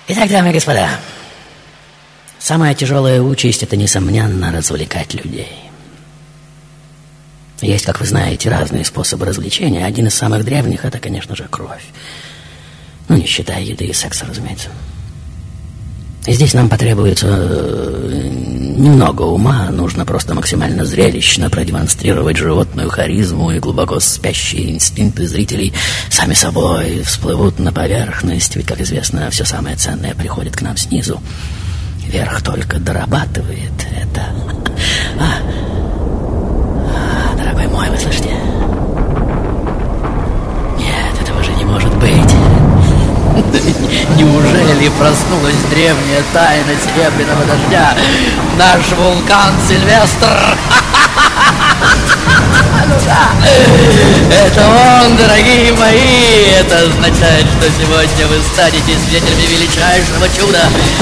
Итак, дамы и господа, самая тяжелая участь — это, несомненно, развлекать людей. Есть, как вы знаете, разные способы развлечения. Один из самых древних — это, конечно же, кровь. Ну, не считая еды и секса, разумеется. И здесь нам потребуется немного ума. Нужно просто максимально зрелищно продемонстрировать животную харизму, и глубоко спящие инстинкты зрителей сами собой всплывут на поверхность. Ведь, как известно, все самое ценное приходит к нам снизу. Верх только дорабатывает это. Дорогой мой, вы слышите? Нет, этого же не может быть. Неужели проснулась древняя тайна Серебряного дождя? Наш вулкан Сильвестр! Ну да, это он, дорогие мои! Это означает, что сегодня вы станете свидетелями величайшего чуда.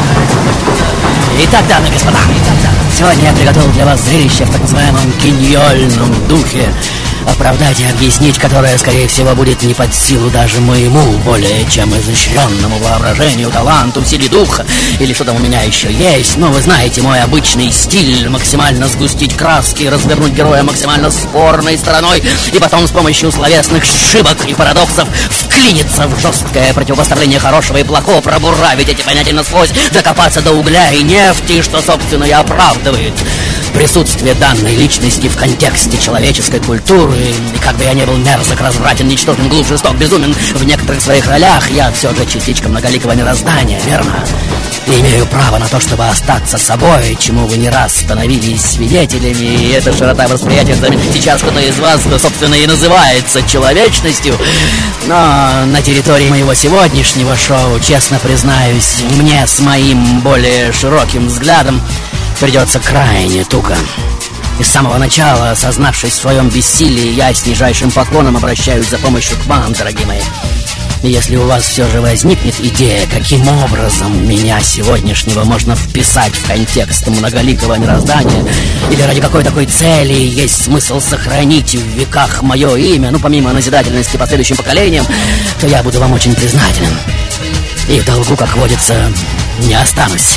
Итак, дамы и господа, сегодня я приготовил для вас зрелище в так называемом гениальном духе, оправдать и объяснить которое, скорее всего, будет не под силу даже моему более чем изощренному воображению, таланту, силе духа или что там у меня еще есть. Но вы знаете мой обычный стиль: максимально сгустить краски, развернуть героя максимально спорной стороной и потом с помощью словесных сшибок и парадоксов вклиниться в жесткое противопоставление хорошего и плохого, пробуравить эти понятия насквозь, докопаться до угля и нефти, что, собственно, и оправдывает присутствие данной личности в контексте человеческой культуры. И как бы я не был мерзок, развратен, ничтожен, глуп, жесток, безумен в некоторых своих ролях, я все же частичка многоликого мироздания, верно? И имею право на то, чтобы остаться собой, чему вы не раз становились свидетелями. И эта широта восприятия сейчас кто-то из вас, собственно, и называется человечностью. Но на территории моего сегодняшнего шоу, честно признаюсь, мне с моим более широким взглядом придется крайне туго. И с самого начала, осознавшись в своем бессилии, я с нижайшим поклоном обращаюсь за помощью к вам, дорогие мои. И если у вас все же возникнет идея, каким образом меня сегодняшнего можно вписать в контекст многоликого мироздания, или ради какой такой цели есть смысл сохранить в веках мое имя, ну, помимо назидательности последующим поколениям, то я буду вам очень признателен. И в долгу, как водится, не останусь.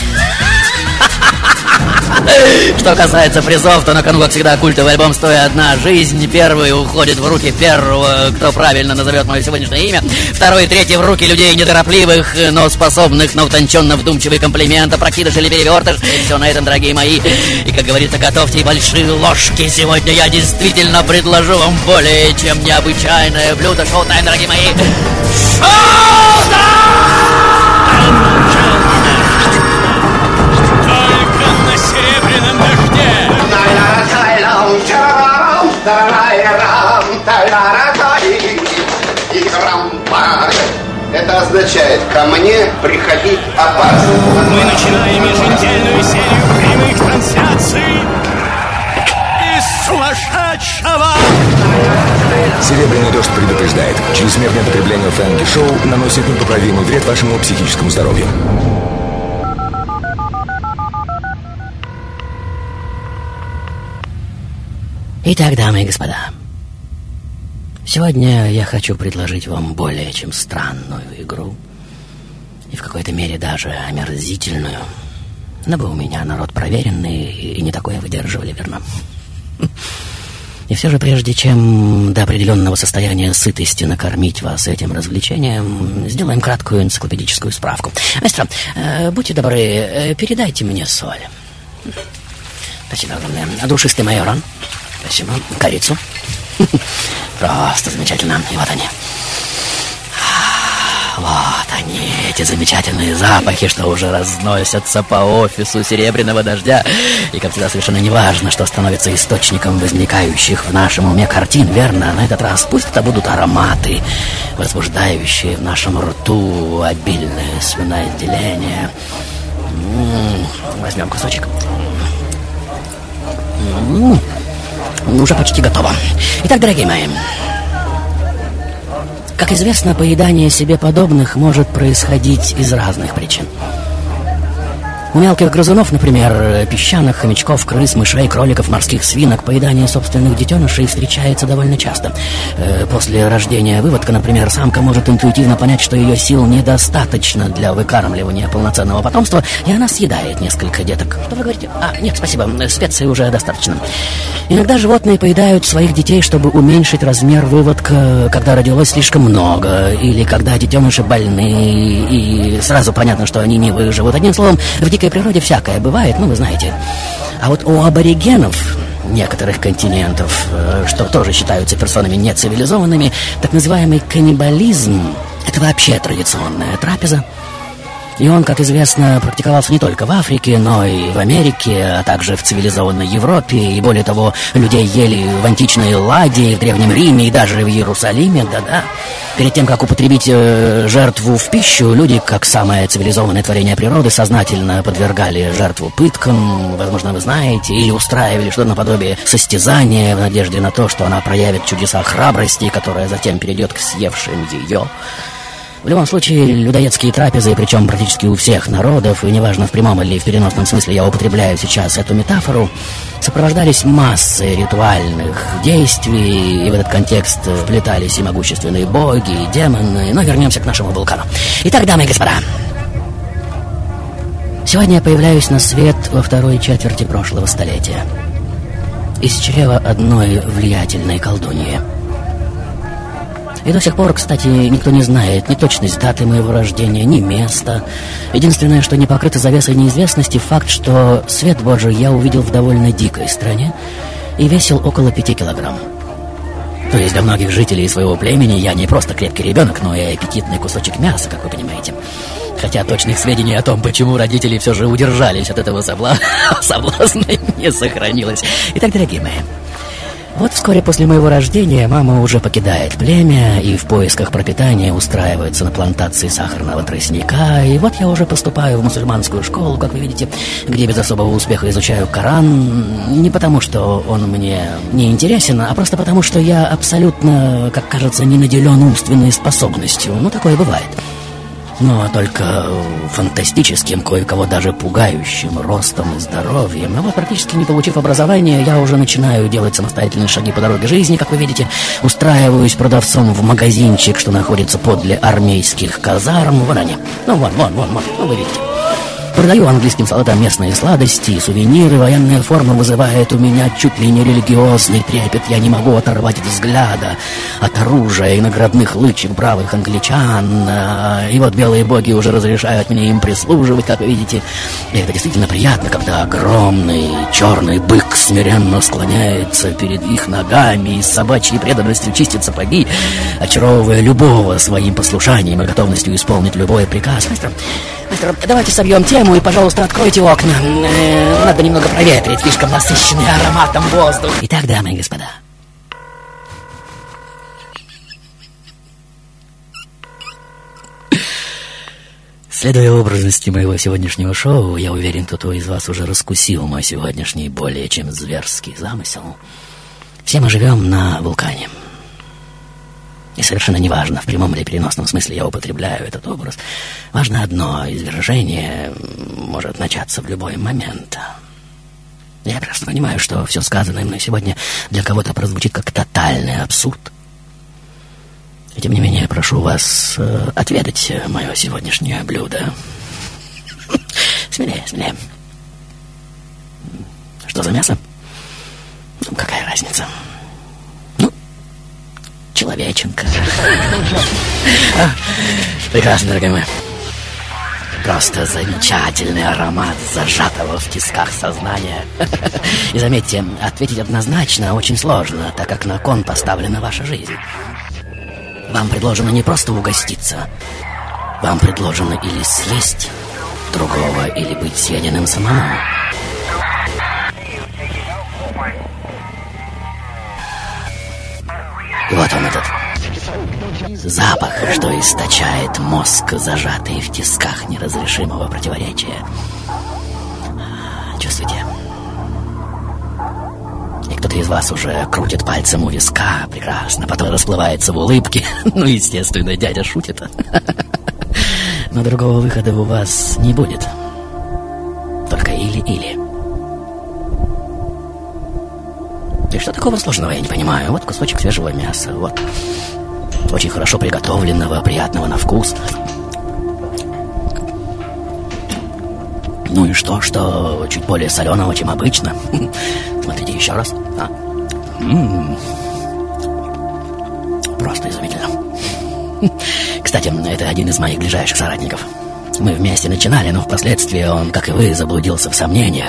Что касается призов, то на кону, как всегда, культовый альбом «Стоя одна жизнь». Первый уходит в руки первого, кто правильно назовет мое сегодняшнее имя. Второй и третий в руки людей неторопливых, но способных на утонченно вдумчивый комплимент, опрокидыш или перевертыш. И все на этом, дорогие мои. И, как говорится, готовьте большие ложки. Сегодня я действительно предложу вам более чем необычайное блюдо. Шоу-тайм, дорогие мои. Шоу-тайм! Серебряном дожде. Это означает, ко мне приходить опасно. Мы начинаем еженедельную серию прямых трансляций из сумасшедшего. Серебряный дождь предупреждает: чрезмерное потребление фэнки-шоу наносит непоправимый вред вашему психическому здоровью. Итак, дамы и господа, сегодня я хочу предложить вам более чем странную игру, и в какой-то мере даже омерзительную. Но вы у меня народ проверенный, и не такое выдерживали, верно? И все же, прежде чем до определенного состояния сытости накормить вас этим развлечением, сделаем краткую энциклопедическую справку. Мастер, будьте добры, передайте мне соль. Спасибо огромное. Душистый майоран. Спасибо. Корицу. Просто замечательно. И вот они. Вот они, эти замечательные запахи, что уже разносятся по офису Серебряного дождя. И, как всегда, совершенно не важно, что становится источником возникающих в нашем уме картин, верно? На этот раз пусть это будут ароматы, возбуждающие в нашем рту обильное слюноотделение. Возьмем кусочек. Уже почти готово. Итак, дорогие мои, как известно, поедание себе подобных может происходить из разных причин. У мелких грызунов, например, песчаных, хомячков, крыс, мышей, кроликов, морских свинок, поедание собственных детенышей встречается довольно часто. После рождения выводка, например, самка может интуитивно понять, что ее сил недостаточно для выкармливания полноценного потомства, и она съедает несколько деток. Что вы говорите? Нет, спасибо, специй уже достаточно. Иногда животные поедают своих детей, чтобы уменьшить размер выводка, когда родилось слишком много, или когда детеныши больны, и сразу понятно, что они не выживут. Одним словом, в дикой природе всякое бывает, вы знаете. А вот у аборигенов некоторых континентов, что тоже считаются персонами нецивилизованными, так называемый каннибализм — это вообще традиционная трапеза. И он, как известно, практиковался не только в Африке, но и в Америке, а также в цивилизованной Европе. И более того, людей ели в античной Элладе, в Древнем Риме и даже в Иерусалиме, да-да. Перед тем, как употребить жертву в пищу, люди, как самое цивилизованное творение природы, сознательно подвергали жертву пыткам, возможно, вы знаете, или устраивали что-то наподобие состязания в надежде на то, что она проявит чудеса храбрости, которая затем перейдет к съевшим ее. В любом случае, людоедские трапезы, причем практически у всех народов, и неважно в прямом или в переносном смысле я употребляю сейчас эту метафору, сопровождались массой ритуальных действий, и в этот контекст вплетались и могущественные боги, и демоны. Но вернемся к нашему вулкану. Итак, дамы и господа, сегодня я появляюсь на свет во второй четверти прошлого столетия. Из чрева одной влиятельной колдуньи. И до сих пор, кстати, никто не знает ни точность даты моего рождения, ни места. Единственное, что не покрыто завесой неизвестности, факт, что свет Божий я увидел в довольно дикой стране и весил около 5 килограмм. То есть для многих жителей своего племени я не просто крепкий ребенок, но и аппетитный кусочек мяса, как вы понимаете. Хотя точных сведений о том, почему родители все же удержались от этого соблазна, не сохранилось. Итак, дорогие мои, вот вскоре после моего рождения мама уже покидает племя и в поисках пропитания устраивается на плантации сахарного тростника. И вот я уже поступаю в мусульманскую школу, как вы видите, где без особого успеха изучаю Коран. Не потому, что он мне не интересен, а просто потому, что я абсолютно, как кажется, не наделен умственной способностью. Ну, такое бывает. Но только фантастическим, кое-кого даже пугающим ростом и здоровьем. А вот практически не получив образования, я уже начинаю делать самостоятельные шаги по дороге жизни, как вы видите. Устраиваюсь продавцом в магазинчик, что находится подле армейских казарм. Вон они. Ну, вон, вы видите. Продаю английским солдатам местные сладости и сувениры. Военная форма вызывает у меня чуть ли не религиозный трепет. Я не могу оторвать взгляда от оружия и наградных лычек бравых англичан. И вот белые боги уже разрешают мне им прислуживать, как вы видите. И это действительно приятно, когда огромный черный бык смиренно склоняется перед их ногами и с собачьей преданностью чистит сапоги, очаровывая любого своим послушанием и готовностью исполнить любой приказ. Мастер, давайте собьем тему и, пожалуйста, откройте окна. Надо немного проветрить, слишком насыщенный ароматом воздух. Итак, дамы и господа, следуя образности моего сегодняшнего шоу, я уверен, кто-то из вас уже раскусил мой сегодняшний более чем зверский замысел. Все мы живем на вулкане. И совершенно неважно, в прямом или переносном смысле я употребляю этот образ. Важно одно: извержение может начаться в любой момент. Я прекрасно понимаю, что все сказанное мной сегодня для кого-то прозвучит как тотальный абсурд. И тем не менее, я прошу вас отведать мое сегодняшнее блюдо. Смелее. Что за мясо? Ну, какая разница? Человеченко. Прекрасно, дорогие мои. Просто замечательный аромат зажатого в тисках сознания. И заметьте, ответить однозначно очень сложно, так как на кон поставлена ваша жизнь. Вам предложено не просто угоститься. Вам предложено или съесть другого, или быть съеденным самому. И вот он, этот запах, что источает мозг, зажатый в тисках неразрешимого противоречия. Чувствуете? И кто-то из вас уже крутит пальцем у виска. Прекрасно. Потом расплывается в улыбке. Ну, естественно, дядя шутит. Но другого выхода у вас не будет. или. И что такого сложного, я не понимаю. Вот кусочек свежего мяса, вот. Очень хорошо приготовленного, приятного на вкус. Ну и что чуть более соленого, чем обычно. Смотрите еще раз. Просто изумительно. Кстати, это один из моих ближайших соратников. Мы вместе начинали, но впоследствии он, как и вы, заблудился в сомнениях.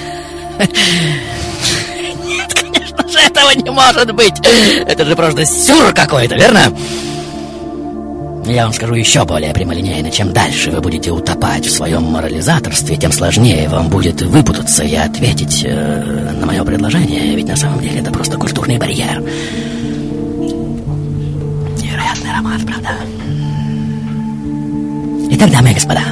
Нет, конечно же, этого не может быть. Это же просто сюр какой-то, верно? Я вам скажу еще более прямолинейно. Чем дальше вы будете утопать в своем морализаторстве, тем сложнее вам будет выпутаться и ответить на мое предложение. Ведь на самом деле это просто культурный барьер. Невероятный аромат, правда? Итак, дамы и господа,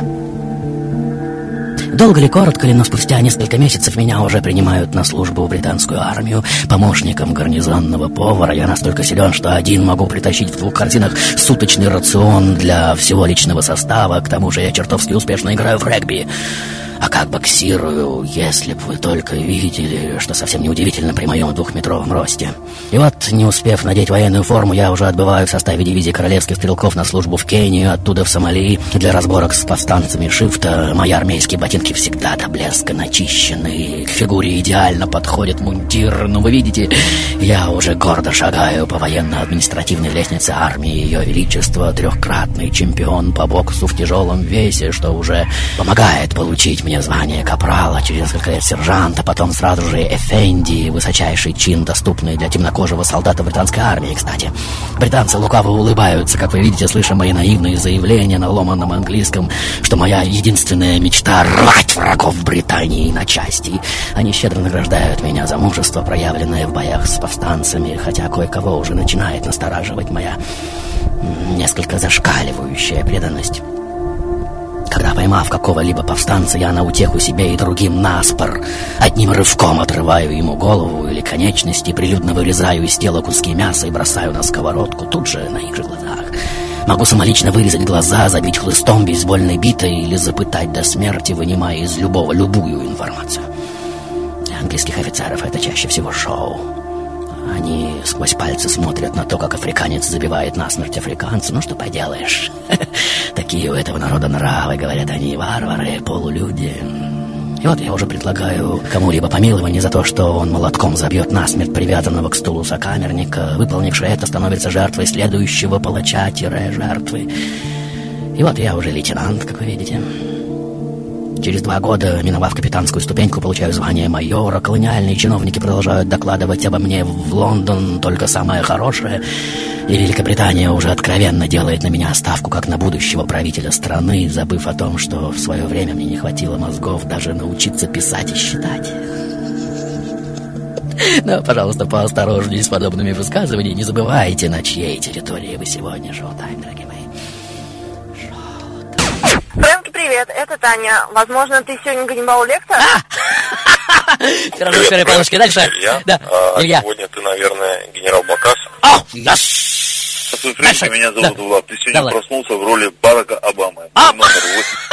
долго ли, коротко ли, но спустя несколько месяцев меня уже принимают на службу в британскую армию помощником гарнизонного повара. Я настолько силен, что один могу притащить в 2 корзинах суточный рацион для всего личного состава. К тому же я чертовски успешно играю в регби. А как боксирую, если бы вы только видели, что совсем неудивительно при моем 2-метровом росте. И вот, не успев надеть военную форму, я уже отбываю в составе дивизии королевских стрелков на службу в Кению, оттуда в Сомали для разборок с повстанцами шифта. Мои армейские ботинки всегда до блеска начищены, к фигуре идеально подходит мундир. Но вы видите, я уже гордо шагаю по военно-административной лестнице армии Ее Величества, 3-кратный чемпион по боксу в тяжелом весе, что уже помогает получить мне звание капрала, через несколько лет сержанта, потом сразу же эфенди, высочайший чин, доступный для темнокожего солдата британской армии, кстати. Британцы лукаво улыбаются, как вы видите, слыша мои наивные заявления на ломаном английском, что моя единственная мечта — рвать врагов Британии на части. Они щедро награждают меня за мужество, проявленное в боях с повстанцами, хотя кое-кого уже начинает настораживать моя несколько зашкаливающая преданность. Когда, поймав какого-либо повстанца, я на утеху себе и другим наспор одним рывком отрываю ему голову или конечности, прилюдно вырезаю из тела куски мяса и бросаю на сковородку, тут же на их же глазах. Могу самолично вырезать глаза, забить хлыстом бейсбольной битой или запытать до смерти, вынимая из любого любую информацию. Для английских офицеров это чаще всего шоу. Они сквозь пальцы смотрят на то, как африканец забивает насмерть африканца. Ну, что поделаешь. Такие у этого народа нравы, говорят они, варвары, полулюди. И вот я уже предлагаю кому-либо помилование за то, что он молотком забьет насмерть привязанного к стулу сокамерника. Выполнивший это становится жертвой следующего палача-жертвы. И вот я уже лейтенант, как вы видите. Через 2 года, миновав капитанскую ступеньку, получаю звание майора. Колониальные чиновники продолжают докладывать обо мне в Лондон только самое хорошее. И Великобритания уже откровенно делает на меня ставку как на будущего правителя страны, забыв о том, что в свое время мне не хватило мозгов даже научиться писать и считать. Но, пожалуйста, поосторожнее с подобными высказываниями. Не забывайте, на чьей территории вы сегодня шоу-тайм, дорогие мои. Фрэнки, привет, это Таня. Возможно, ты сегодня ганнибал-лектор? Пирожок с первой полоски. Дальше. Илья. Да. Илья. Сегодня ты, наверное, генерал Бакас. Дальше. Меня зовут Влад. Ты сегодня Давай. проснулся в роли Барака Обамы. Номер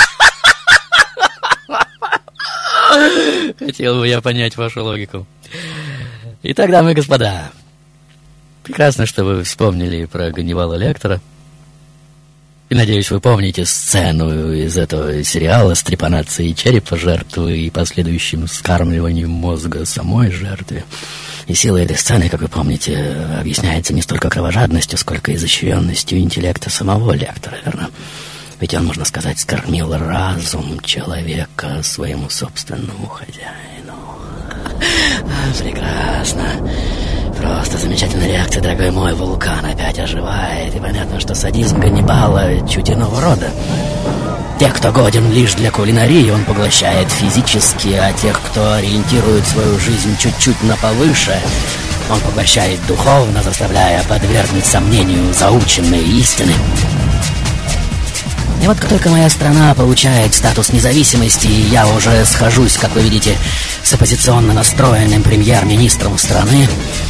8. Хотел бы я понять вашу логику. Итак, дамы и господа, прекрасно, что вы вспомнили про Ганнибала Лектора. И, надеюсь, вы помните сцену из этого сериала с трепанацией черепа жертвы и последующим скармливанием мозга самой жертве. И сила этой сцены, как вы помните, объясняется не столько кровожадностью, сколько изощренностью интеллекта самого Лектора, верно? Ведь он, можно сказать, скормил разум человека своему собственному хозяину. Прекрасно. Просто замечательная реакция, дорогой мой. Вулкан опять оживает. И понятно, что садизм Ганнибала чуть иного рода. Тех, кто годен лишь для кулинарии, он поглощает физически, а тех, кто ориентирует свою жизнь чуть-чуть на повыше, он поглощает духовно, заставляя подвергнуть сомнению заученные истины. И вот как только моя страна получает статус независимости, я уже схожусь, как вы видите, с оппозиционно настроенным премьер-министром страны,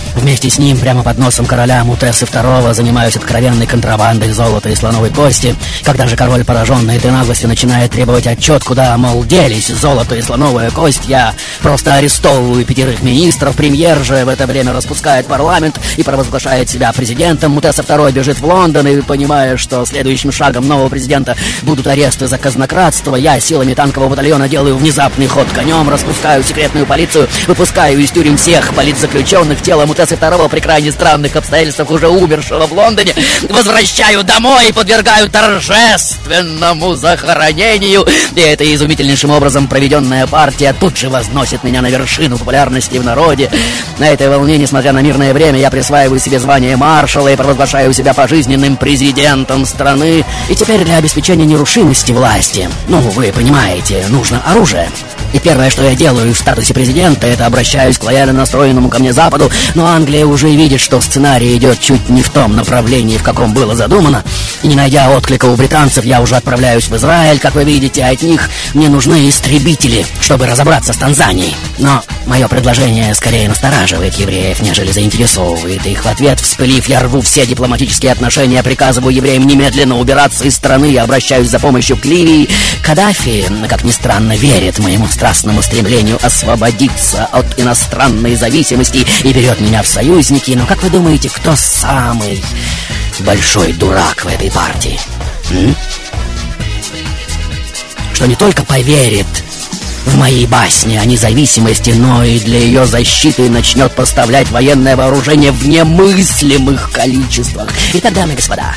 Вместе с ним, прямо под носом короля Мутеса II, занимаюсь откровенной контрабандой золота и слоновой кости. Когда же король, пораженный этой наглостью, начинает требовать отчет, куда, мол, делись золото и слоновая кость, я просто арестовываю 5 министров. Премьер же в это время распускает парламент и провозглашает себя президентом. Мутеса II бежит в Лондон, и, понимая, что следующим шагом нового президента будут аресты за казнократство, я силами танкового батальона делаю внезапный ход конем, распускаю секретную полицию, выпускаю из тюрем всех политзаключенных. Тело Мутеса II при крайне странных обстоятельствах, уже умершего в Лондоне, возвращаю домой и подвергаю торжественному захоронению. И эта изумительнейшим образом проведенная партия тут же возносит меня на вершину популярности в народе. На этой волне, несмотря на мирное время, я присваиваю себе звание маршала и провозглашаю себя пожизненным президентом страны. И теперь для обеспечения нерушимости власти, вы понимаете, нужно оружие. И первое, что я делаю в статусе президента, это обращаюсь к лояльно настроенному ко мне Западу, но Англия уже видит, что сценарий идет чуть не в том направлении, в каком было задумано. И не найдя отклика у британцев, я уже отправляюсь в Израиль, как вы видите, а от них мне нужны истребители, чтобы разобраться с Танзанией. Но мое предложение скорее настораживает евреев, нежели заинтересовывает их. В ответ, вспылив, я рву все дипломатические отношения, приказываю евреям немедленно убираться из страны и обращаюсь за помощью к Ливии. Каддафи, как ни странно, верит моему страстному стремлению освободиться от иностранной зависимости и берет меня в союзники. Но как вы думаете, кто самый большой дурак в этой партии? Что не только поверит в мои басни о независимости, но и для ее защиты начнет поставлять военное вооружение в немыслимых количествах. Итак, дамы и господа,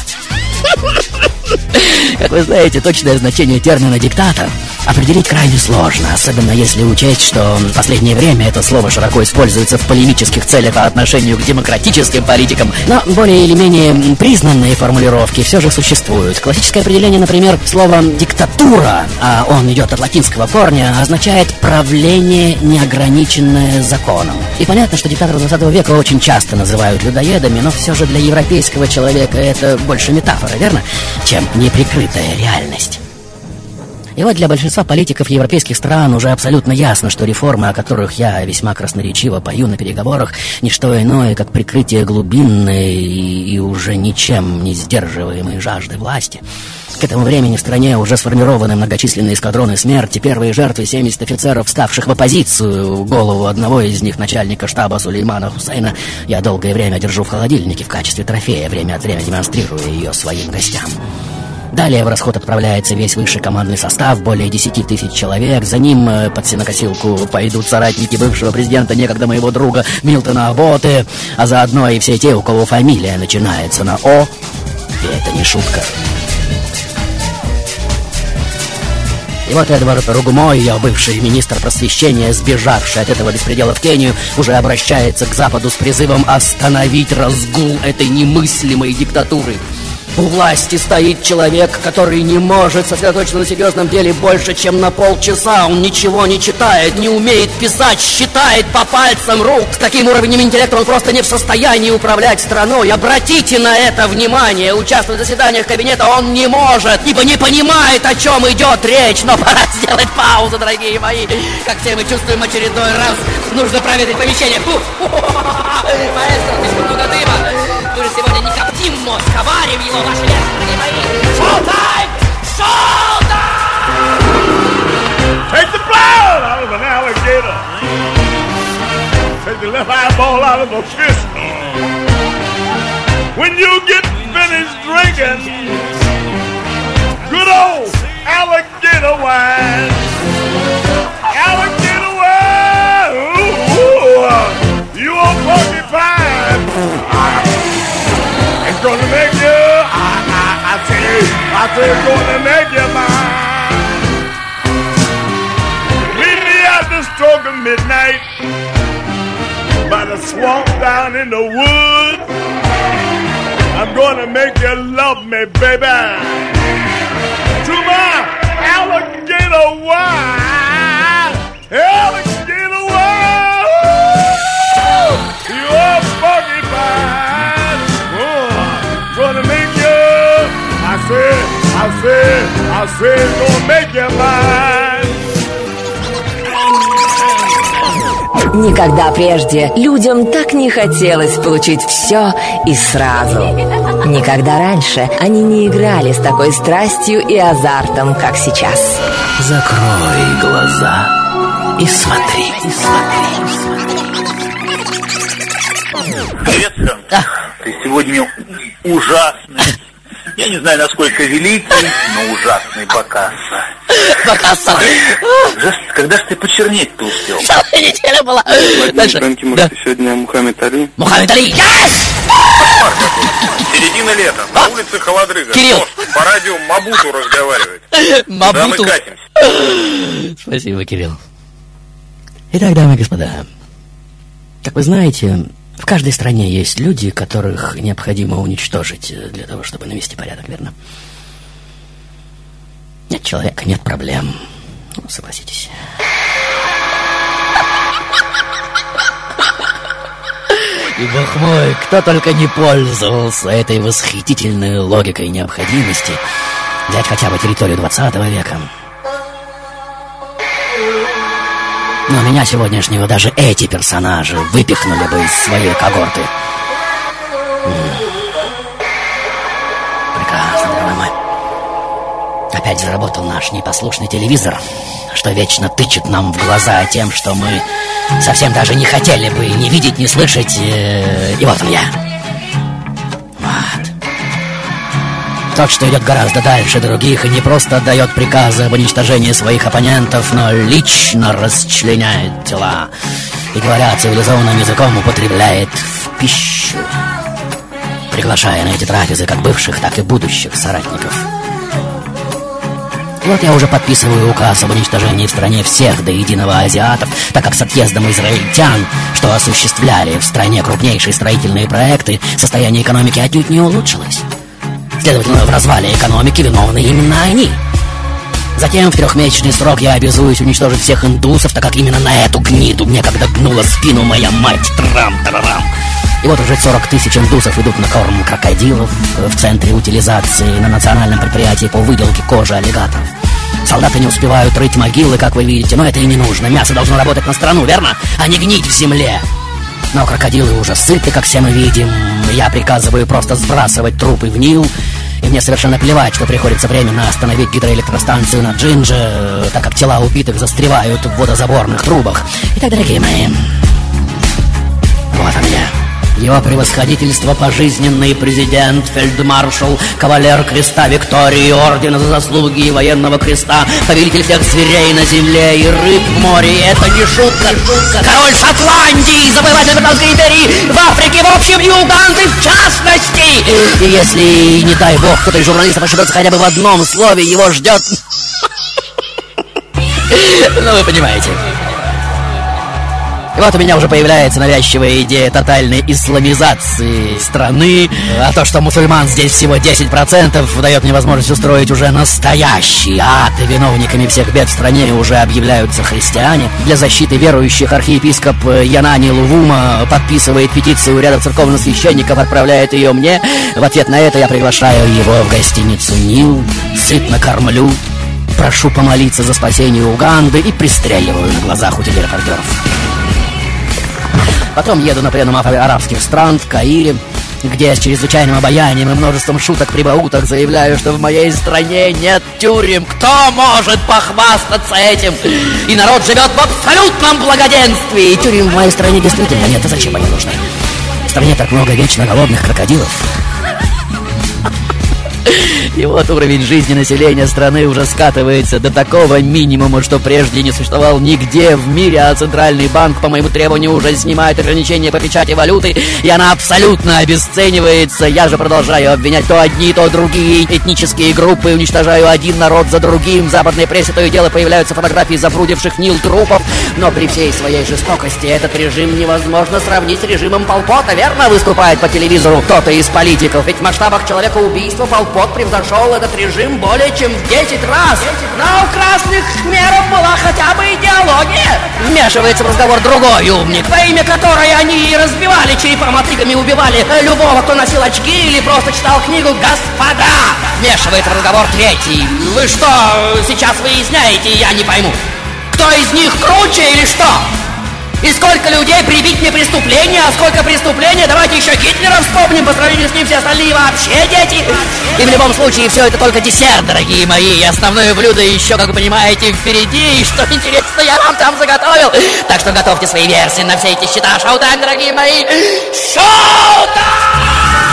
как вы знаете, точное значение термина «диктатор» определить крайне сложно, особенно если учесть, что в последнее время это слово широко используется в полемических целях по отношению к демократическим политикам. Но более или менее признанные формулировки все же существуют. Классическое определение, например, слова «диктатура», а он идет от латинского корня, означает «правление, неограниченное законом». И понятно, что диктаторов 20 века очень часто называют людоедами, но все же для европейского человека это больше метафора, верно? Чем неприкрытая реальность. И вот для большинства политиков европейских стран уже абсолютно ясно, что реформы, о которых я весьма красноречиво пою на переговорах, не что иное, как прикрытие глубинной и уже ничем не сдерживаемой жажды власти. К этому времени в стране уже сформированы многочисленные эскадроны смерти. Первые жертвы — 70 офицеров, вставших в оппозицию. Голову одного из них, начальника штаба Сулеймана Хусейна, я долгое время держу в холодильнике в качестве трофея, время от времени демонстрируя ее своим гостям. Далее в расход отправляется весь высший командный состав, более 10 тысяч человек. За ним под сенокосилку пойдут соратники бывшего президента, некогда моего друга Милтона Абботы, а заодно и все те, у кого фамилия начинается на «О». И это не шутка. И вот Эдвард Ругмо, ее бывший министр просвещения, сбежавший от этого беспредела в Кению, уже обращается к Западу с призывом остановить разгул этой немыслимой диктатуры. У власти стоит человек, который не может сосредоточиться на серьезном деле больше, чем на полчаса. Он ничего не читает, не умеет писать, считает по пальцам рук. С таким уровнем интеллекта он просто не в состоянии управлять страной. Обратите на это внимание. Участвовать в заседаниях кабинета он не может, ибо не понимает, о чем идет речь. Но пора сделать паузу, дорогие мои. Как все мы чувствуем, очередной раз нужно проветрить помещение. Маэстро, слишком много дыма. Вы же сегодня не коптим мозг, а варим его, ваши версии мои. Шоу-тайм! Шоу-тайм! Take the blood out of an alligator. Take the left eyeball out of a fish. When you get finished drinking good old alligator wine. Alligator wine! Ooh, you a porcupine. It's gonna make you, I say it's gonna make you mine. Meet me at the stroke of midnight by the swamp down in the woods. I'm gonna make you love me, baby, to my alligator wine. Alligator wine. You're porcupine. Gonna make you, I said, gonna make you mine. Никогда прежде людям так не хотелось получить все и сразу. Никогда раньше они не играли с такой страстью и азартом, как сейчас. Закрой глаза и смотри. Привет, Фрэнк. Да. Ты сегодня ужасный. Я не знаю, насколько великий, но ужасный Бокасса. Бокасса. Когда ж ты почернеть-то успел? Целая неделя была. Дальше. Фрэнки, Да. может, сегодня Мухаммед Али? Мухаммед Али. Yes! Середина лета, на улице холодрыга. Кирилл. Что ж, по радио Мабуту разговаривает. Да, мы Мабуту. катимся. Спасибо, Кирилл. Итак, дамы и господа, как вы знаете, в каждой стране есть люди, которых необходимо уничтожить для того, чтобы навести порядок, верно? Нет человека, нет проблем. Ну, согласитесь. И, бог мой, кто только не пользовался этой восхитительной логикой необходимости взять хотя бы территорию 20 века. Но меня сегодняшнего даже эти персонажи выпихнули бы из своей когорты. Прекрасно, дорогой мой. Опять заработал наш непослушный телевизор, что вечно тычет нам в глаза тем, что мы совсем даже не хотели бы ни видеть, ни слышать. И вот он я. Вот. Тот, что идет гораздо дальше других и не просто отдает приказы об уничтожении своих оппонентов, но лично расчленяет тела и, говоря цивилизованным языком, употребляет в пищу, приглашая на эти трапезы как бывших, так и будущих соратников. И вот я уже подписываю указ об уничтожении в стране всех до единого азиатов, так как с отъездом израильтян, что осуществляли в стране крупнейшие строительные проекты, состояние экономики отнюдь не улучшилось. Следовательно, в развале экономики виновны именно они. Затем в 3-месячный срок я обязуюсь уничтожить всех индусов, так как именно на эту гниду мне когда гнула спину моя мать. Трам-тарарам. И вот уже 40 тысяч индусов идут на корм крокодилов в центре утилизации на национальном предприятии по выделке кожи аллигаторов. Солдаты не успевают рыть могилы, как вы видите, но это и не нужно. Мясо должно работать на страну, верно? А не гнить в земле. Но крокодилы уже сыты, как все мы видим. Я приказываю просто сбрасывать трупы в Нил. И мне совершенно плевать, что приходится временно остановить гидроэлектростанцию на Джиндже, так как тела убитых застревают в водозаборных трубах. Итак, дорогие мои, вот он я. Его превосходительство пожизненный президент, фельдмаршал, кавалер креста Виктории, ордена за заслуги и военного креста, повелитель всех зверей на земле и рыб в море. Это не шутка. Король Шотландии, завоеватель Британской империи, в Африке, в общем, и Уганды в частности. И если, не дай бог, кто-то из журналистов ошибется хотя бы в одном слове, его ждет... Ну, вы понимаете. И вот у меня уже появляется навязчивая идея тотальной исламизации страны. А то, что мусульман здесь всего 10%, дает мне возможность устроить уже настоящий ад. И виновниками всех бед в стране уже объявляются христиане. Для защиты верующих архиепископ Янани Лувума подписывает петицию рядом церковных священников, отправляет ее мне. В ответ на это я приглашаю его в гостиницу «Нил», сытно кормлю, прошу помолиться за спасение Уганды и пристреливаю на глазах у телерепортеров. Потом еду на пленум арабских стран в Каире, где с чрезвычайным обаянием и множеством шуток-прибауток заявляю, что в моей стране нет тюрем. Кто может похвастаться этим? И народ живет в абсолютном благоденствии. И тюрем в моей стране действительно нет. А зачем они нужны? В стране так много вечно голодных крокодилов. И вот уровень жизни населения страны уже скатывается до такого минимума, что прежде не существовал нигде в мире, а Центральный банк по моему требованию уже снимает ограничения по печати валюты, и она абсолютно обесценивается. Я же продолжаю обвинять то одни, то другие этнические группы, уничтожаю один народ за другим. В западной прессе то и дело появляются фотографии запрудивших Нил трупов, но при всей своей жестокости этот режим невозможно сравнить с режимом Пол Пота, верно? Выступает по телевизору кто-то из политиков, ведь в масштабах человекоубийства Пол Пот превзошел этот режим более чем в 10 раз. Но у красных хмеров была хотя бы идеология. Вмешивается в разговор другой умник, во имя которой они разбивали черепа мотыгами, убивали любого, кто носил очки или просто читал книгу. Господа! Вмешивается в разговор третий. Вы что, сейчас выясняете, я не пойму. Кто из них круче или что? И сколько людей прибить мне преступления, а сколько преступления, давайте еще Гитлера вспомним, по сравнению с ним все остальные вообще дети. И в любом случае все это только десерт, дорогие мои, и основное блюдо еще, как вы понимаете, впереди, и что интересно, я вам там заготовил. Так что готовьте свои версии на все эти счета. Шоу-тайм, дорогие мои, шоу-тайм!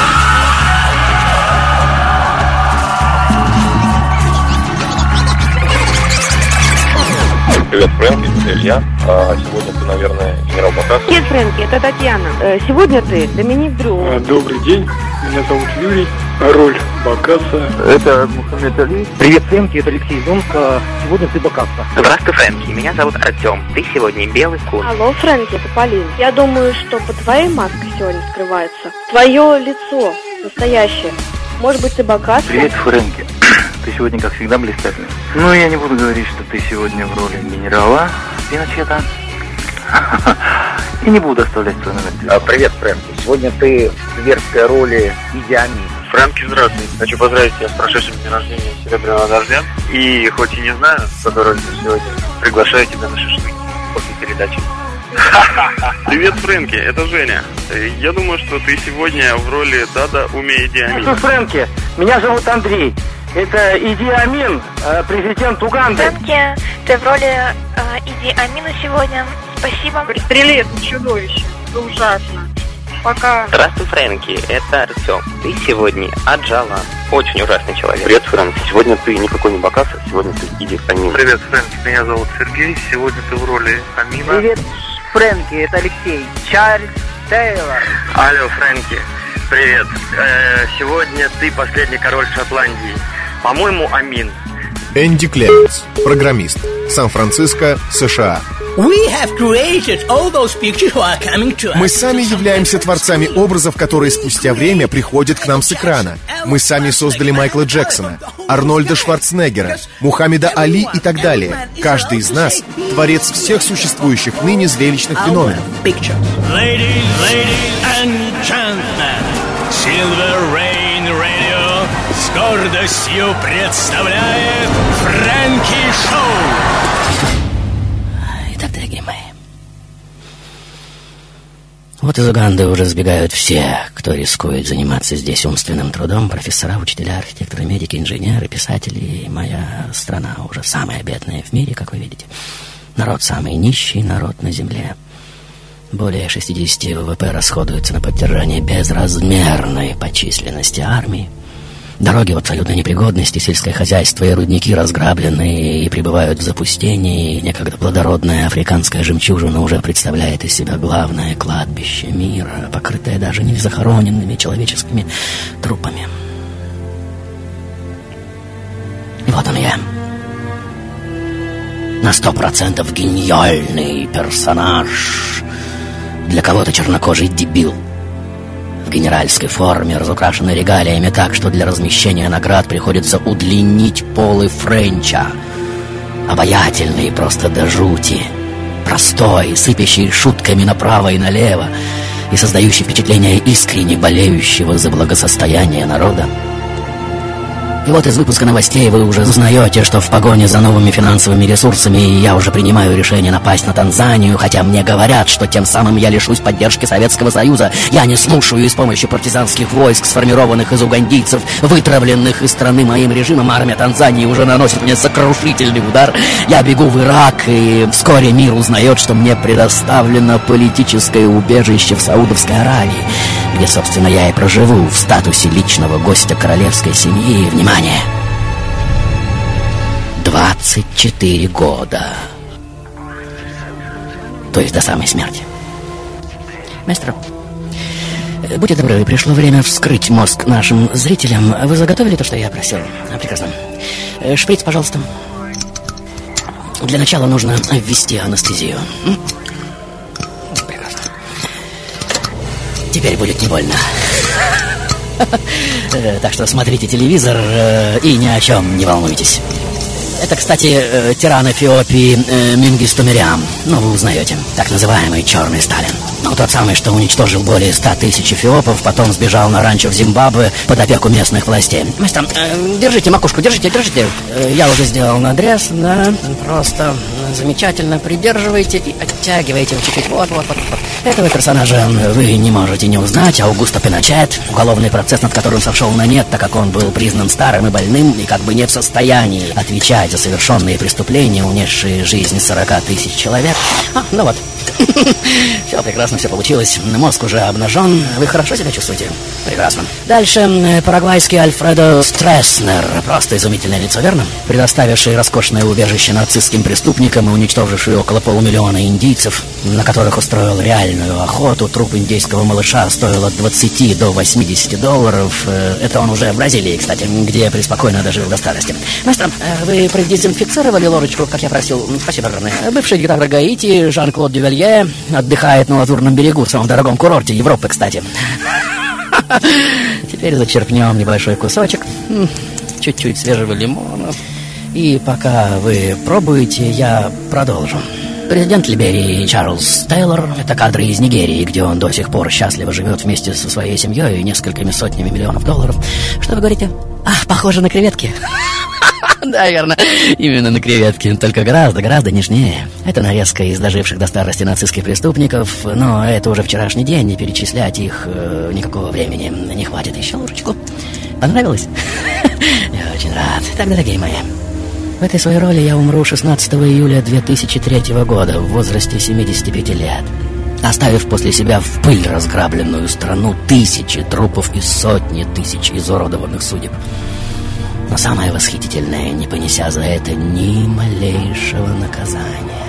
Привет, Фрэнки, это Илья. Сегодня ты, наверное, генерал Бакаса. Привет, Фрэнки, это Татьяна. Сегодня ты Доминик Дрю. Добрый день, меня зовут Юрий. Роль Бакаса. Это Мухаммед Али. Привет, Фрэнки, это Алексей Донк. Сегодня ты Бакаса. Здравствуй, Фрэнки, меня зовут Артем. Ты сегодня белый кун. Алло, Фрэнки, это Полин. Я думаю, что под твоей маской сегодня скрывается твое лицо настоящее. Может быть, ты Бакаса? Привет, Фрэнки. Ты сегодня, как всегда, блистательный. Ну, я не буду говорить, что ты сегодня в роли генерала Пиночета. И не буду оставлять свой номер. Привет, Фрэнки. Сегодня ты в зверской роли Иди Амин. Фрэнки, здравствуй. Хочу поздравить тебя с прошедшим днем рождения Серебряного дождя. И хоть и не знаю, какой роль ты сегодня, приглашаю тебя на шашлык после передачи. Привет, Фрэнки, это Женя. Я думаю, что ты сегодня в роли Дада Умей Иди Амин. Привет, Фрэнки. Меня зовут Андрей. Это Иди Амин, президент Уганды. Фрэнки, ты в роли Иди Амина сегодня. Спасибо. Пристрели это чудовище. Это ужасно. Пока. Здравствуй, Фрэнки, это Артем. Ты сегодня Аджала. Очень ужасный человек. Привет, Фрэнки. Сегодня ты никакой не Бакаса, сегодня ты Иди Амин. Привет, Фрэнки, меня зовут Сергей. Сегодня ты в роли Амина. Привет, Фрэнки, это Алексей. Чарльз Тейлор. Алло, Фрэнки. Привет. Сегодня ты последний король Шотландии. По-моему, Амин. Энди Клеменс, программист, Сан-Франциско, США. Мы сами являемся творцами образов, которые спустя время приходят к нам с экрана. Мы сами создали Майкла Джексона, Арнольда Шварценеггера, Мухаммеда Али и так далее. Каждый из нас — творец всех существующих ныне зрелищных феноменов. Silver Rain Radio с гордостью представляет Фрэнки Шоу. Итак, дорогие мои, вот из Уганды уже сбегают все, кто рискует заниматься здесь умственным трудом. Профессора, учителя, архитекторы, медики, инженеры, писатели. И моя страна уже самая бедная в мире, как вы видите. Народ самый нищий народ на земле. Более 60 ВВП расходуется на поддержание безразмерной по численности армии. Дороги в абсолютной непригодности, сельское хозяйство и рудники разграблены и пребывают в запустении. Некогда плодородная африканская жемчужина уже представляет из себя главное кладбище мира, покрытое даже незахороненными человеческими трупами. И вот он я. На 100% гениальный персонаж. Для кого-то чернокожий дебил. В генеральской форме, разукрашенной регалиями так, что для размещения наград приходится удлинить полы Френча. Обаятельный просто до жути. Простой, сыпящий шутками направо и налево и создающий впечатление искренне болеющего за благосостояние народа. И вот из выпуска новостей вы уже узнаете, что в погоне за новыми финансовыми ресурсами я уже принимаю решение напасть на Танзанию, хотя мне говорят, что тем самым я лишусь поддержки Советского Союза. Я не слушаю, и с помощью партизанских войск, сформированных из угандийцев, вытравленных из страны моим режимом, армия Танзании уже наносит мне сокрушительный удар. Я бегу в Ирак, и вскоре мир узнает, что мне предоставлено политическое убежище в Саудовской Аравии, где, собственно, я и проживу в статусе личного гостя королевской семьи. Внимание! 24 года. То есть до самой смерти. Мастер, будьте добры, пришло время вскрыть мозг нашим зрителям. Вы заготовили то, что я просил? Прекрасно. Шприц, пожалуйста. Для начала нужно ввести анестезию. Прекрасно. Теперь будет не больно. Так что смотрите телевизор и ни о чем не волнуйтесь. Это, кстати, тиран Эфиопии Менгисту Мириам. Ну, вы узнаете, так называемый черный Сталин. Ну, тот самый, что уничтожил более 100 тысяч эфиопов, потом сбежал на ранчо в Зимбабве под опеку местных властей. Мастер, держите макушку, держите. Я уже сделал надрез, да, просто замечательно придерживайте и оттягивайте чуть-чуть. Вот. Этого персонажа вы не можете не узнать. Аугусто Пиночет, уголовный процесс, над которым сошел на нет, так как он был признан старым и больным и как бы не в состоянии отвечать за совершенные преступления, унесшие жизнь 40 тысяч человек. Ну вот. Все прекрасно, все получилось. Мозг уже обнажен. Вы хорошо себя чувствуете? Прекрасно. Дальше парагвайский Альфредо Стресснер. Просто изумительное лицо, верно? Предоставивший роскошное убежище нацистским преступникам и уничтоживший около 500 000 индийцев, на которых устроил реальную охоту. Труп индейского малыша стоил от 20 до 80 долларов. Это он уже в Бразилии, кстати, где преспокойно дожил до старости. Мастер, вы продезинфицировали ложечку, как я просил? Спасибо огромное. Бывший диктатор Гаити Жан-Клод Дювалье отдыхает на Лазурном берегу, в самом дорогом курорте Европы, кстати. Теперь зачерпнем небольшой кусочек, чуть-чуть свежего лимона. И пока вы пробуете, я продолжу. Президент Либерии Чарльз Тейлор. Это кадры из Нигерии, где он до сих пор счастливо живет вместе со своей семьей и несколькими сотнями миллионов долларов. Что вы говорите? Похоже на креветки. Да, верно. Именно на креветки, только гораздо нежнее. Это нарезка из доживших до старости нацистских преступников, но это уже вчерашний день, и перечислять их никакого времени не хватит. Еще ложечку. Понравилось? Я очень рад. Так, дорогие мои, в этой своей роли я умру 16 июля 2003 года в возрасте 75 лет, оставив после себя в пыль разграбленную страну тысячи трупов и сотни тысяч изуродованных судеб. Но самое восхитительное, не понеся за это ни малейшего наказания.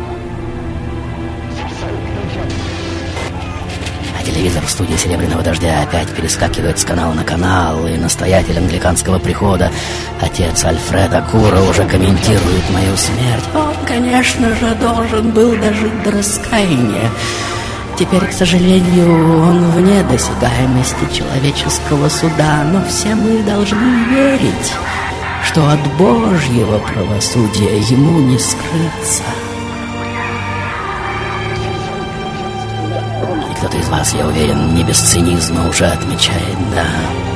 А телевизор в студии «Серебряного дождя» опять перескакивает с канала на канал, и настоятель англиканского прихода, отец Альфреда Кура, уже комментирует мою смерть. Он, конечно же, должен был дожить до раскаяния. Теперь, к сожалению, он вне досягаемости человеческого суда, но все мы должны верить, что от Божьего правосудия ему не скрыться. И кто-то из вас, я уверен, не без цинизма уже отмечает, да.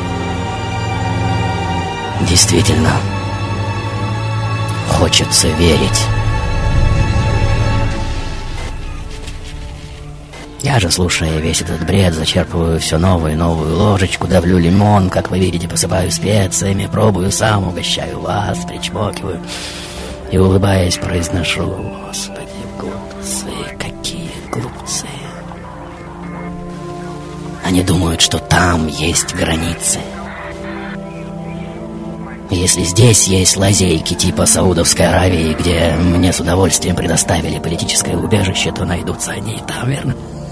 Действительно, хочется верить. Я же, слушая весь этот бред, зачерпываю все новую и новую ложечку, давлю лимон, как вы видите, посыпаю специями, пробую сам, угощаю вас, причмокиваю и, улыбаясь, произношу: Господи, глупцы, какие глупцы. Они думают, что там есть границы. Если здесь есть лазейки типа Саудовской Аравии, где мне с удовольствием предоставили политическое убежище, то найдутся они и там, верно?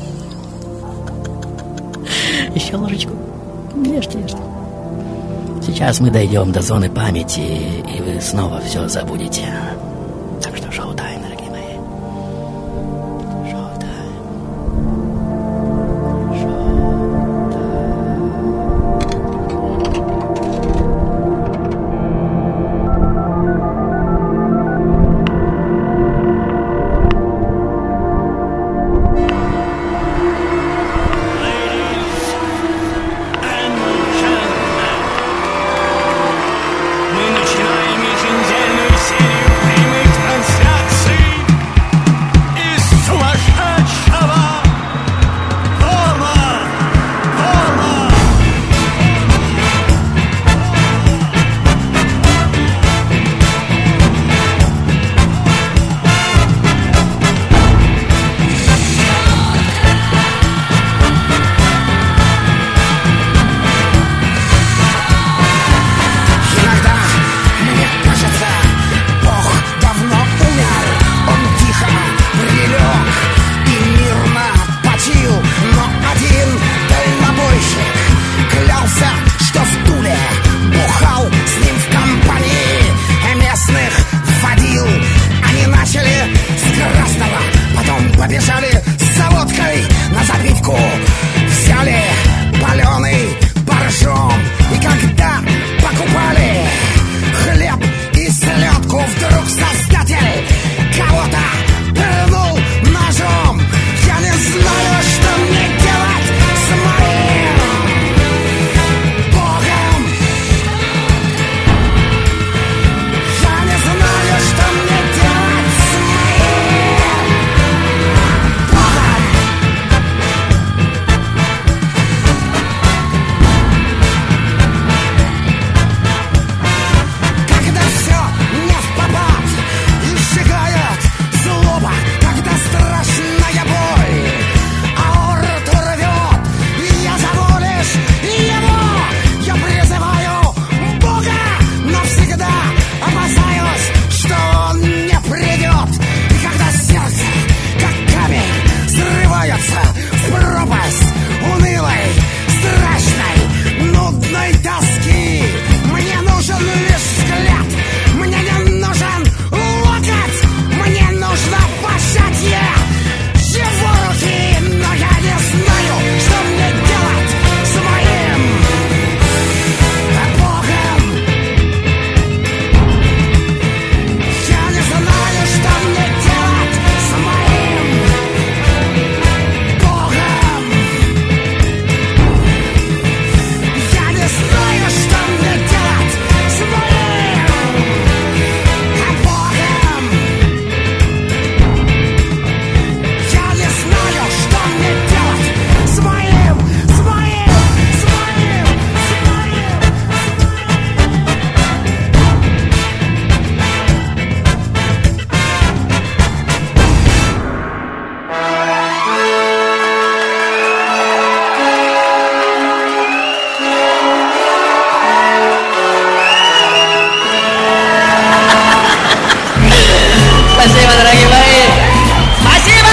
Еще ложечку. Ешьте. Сейчас мы дойдем до зоны памяти, и вы снова все забудете. Так что шоу-тайм, дорогие мои. Мы начинаем еженедельную серию Спасибо, дорогие мои! Спасибо!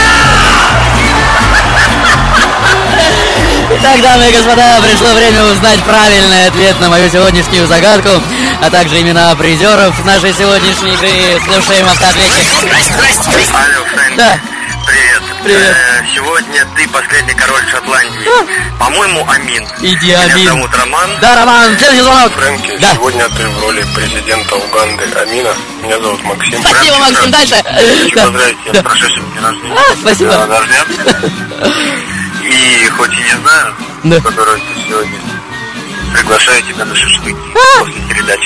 Итак, дамы и господа, пришло время узнать правильный ответ на мою сегодняшнюю загадку, а также имена призеров нашей сегодняшней игры. Слушаем автоответчик. Алло, Фрэнки. Да. Привет. Привет. Сегодня ты последний король Шотландии. По-моему, Амин. Иди, Меня Амин. зовут Роман. Да, Роман, следующий звонок. Фрэнки, да. Сегодня ты в роли президента Уганды Амина. Меня зовут Максим. Спасибо, Максим, дальше. Хочу поздравить тебя с прошедшим днем рождения. Спасибо. Дождя. И хоть и не знаю, которую ты сегодня, приглашаю тебя на шашлыки после передачи.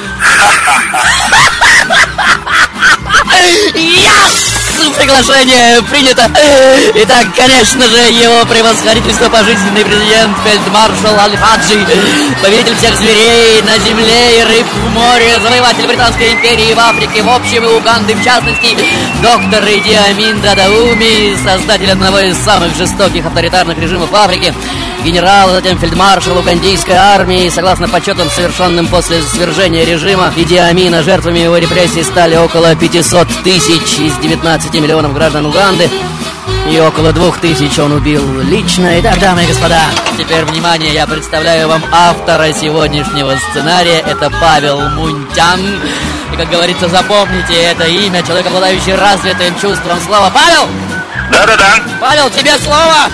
Yes! Приглашение принято. Итак, конечно же, его превосходительство пожизненный президент фельдмаршал Аль-Хаджи, повелитель всех зверей на земле и рыб в море, завоеватель Британской империи в Африке в общем и Уганды в частности, доктор Иди Амин Дадауми, создатель одного из самых жестоких авторитарных режимов в Африке, генерал, затем фельдмаршал угандийской армии. Согласно подсчетам, совершенным после свержения режима Иди Амина, жертвами его репрессий стали около 500 тысяч из 19 миллионов граждан Уганды. И около 2000 он убил лично. Итак, дамы и господа, теперь внимание, я представляю вам автора сегодняшнего сценария. Это Павел Мунтян. И, как говорится, запомните это имя, человек, обладающий развитым чувством слова. Павел! Да-да-да. Павел, тебе слово!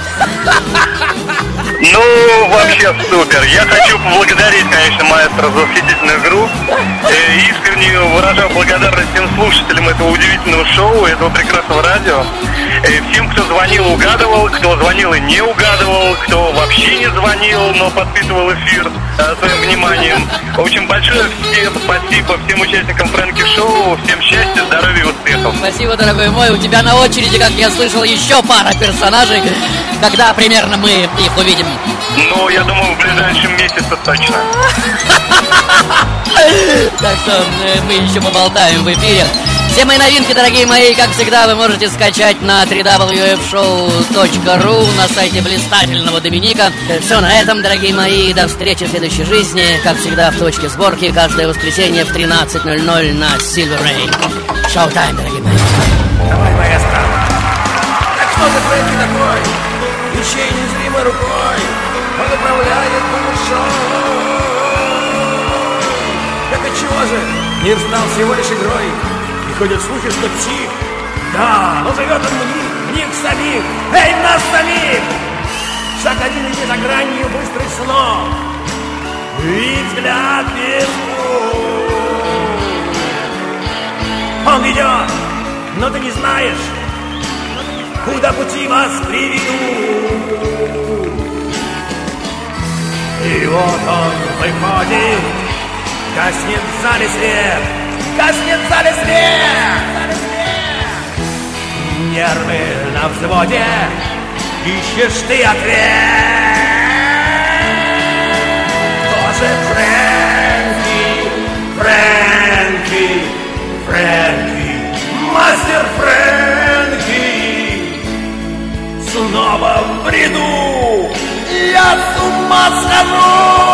Ну, вообще супер. Я хочу поблагодарить, конечно, маэстро за восхитительную игру. Искренне выражаю благодарность всем слушателям этого удивительного шоу, этого прекрасного радио. Всем, кто звонил, угадывал, кто звонил и не угадывал, кто вообще не звонил, но подпитывал эфир своим вниманием. В общем, большое всем спасибо всем участникам Фрэнки Шоу. Всем счастья, здоровья и успехов. Спасибо, дорогой мой. У тебя на очереди, как я слышал, еще пара персонажей. Когда примерно мы их увидим? Ну, я думаю, в ближайшем месяце точно. Так что мы еще поболтаем в эфире. Все мои новинки, дорогие мои, как всегда, вы можете скачать на www.show.ru на сайте блистательного Доминика. Все на этом, дорогие мои. До встречи в следующей жизни. Как всегда, в точке сборки. Каждое воскресенье в 13:00 на Silver Rain. Шоу-тайм, дорогие мои. Давай, маэстро. Так что ты, Фрэнки, такой? Вещей незримой рукой. Он управляет душой. Так и чего же? Мир стал всего лишь игрой. И ходят слухи, что псих. Да, но живет он в них самих. Эй, нас самих! Шаг один иди за гранью быстрых снов. И взгляд он идет, но ты не знаешь, куда пути вас приведут. И вот он выходит, гаснет в зале свет, гаснет в зале свет. Нервы на взводе, ищешь ты ответ. Кто же Фрэнки, Фрэнки, Фрэнки, мастер Фрэнки? Снова в бреду, я с ума схожу.